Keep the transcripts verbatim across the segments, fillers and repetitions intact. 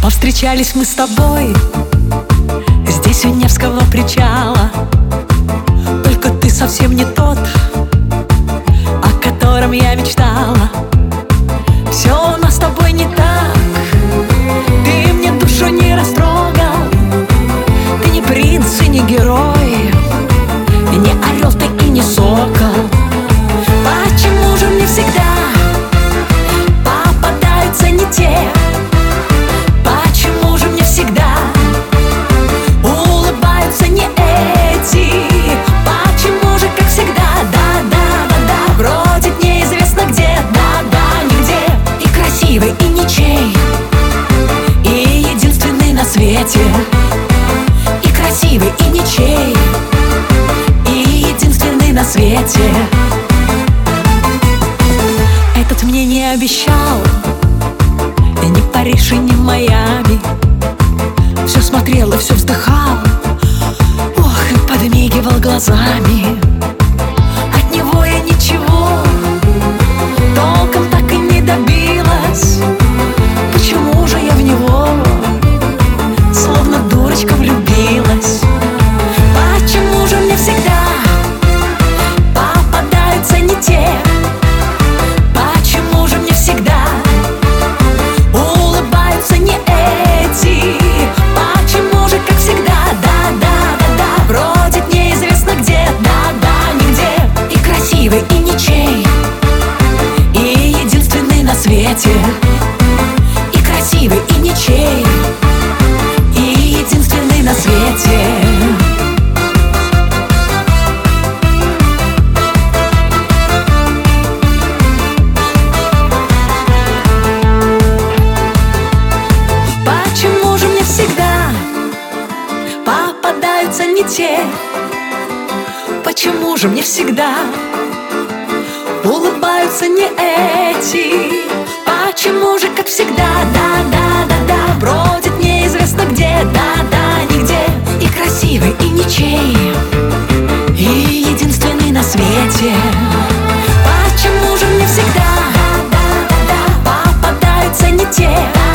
Повстречались мы с тобой здесь, у Невского причала. Только ты совсем не тот, о котором я мечтала. Все у нас с тобой не так. Ты мне душу не растрогал. Ты не принц и не герой, и не орел ты и не сокол. Почему же мне всегда попадаются не те? Почему же мне всегда улыбаются не эти? Почему же, как всегда, да-да-да-да, бродит неизвестно где, да-да, нигде, и красивый, и ничей, и единственный на свете, и красивый, и ничей, и единственный на свете. Этот мне не обещал ни Париж и ни Майами. Все смотрел и все вздыхал, ох, и подмигивал глазами. От него я ничего толком так и не добилась. Почему же я в него словно дурочка влюбилась? Почему же мне всегда попадаются не те? Почему же мне всегда улыбаются не эти? Почему же, как всегда, да-да-да-да, бродит неизвестно где, да-да, нигде, и красивый, и ничей, и единственный на свете, и красивый, и ничей, и единственный на свете. Почему же мне всегда попадаются не те? Почему же мне всегда улыбаются не эти? Почему же, как всегда, да-да-да-да, бродит неизвестно где, да-да, нигде, и красивый, и ничей, и единственный на свете? Почему же мне всегда попадаются не те?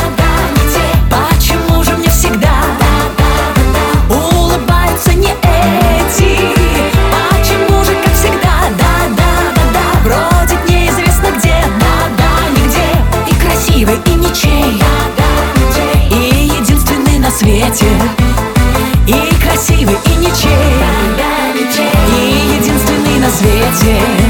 Почему же мне всегда улыбаются не эти? Почему же, как всегда, да-да-да-да, бродит неизвестно где, да-да, нигде, и красивый, и ничей, и единственный на свете, и красивый, и ничей, и единственный на свете.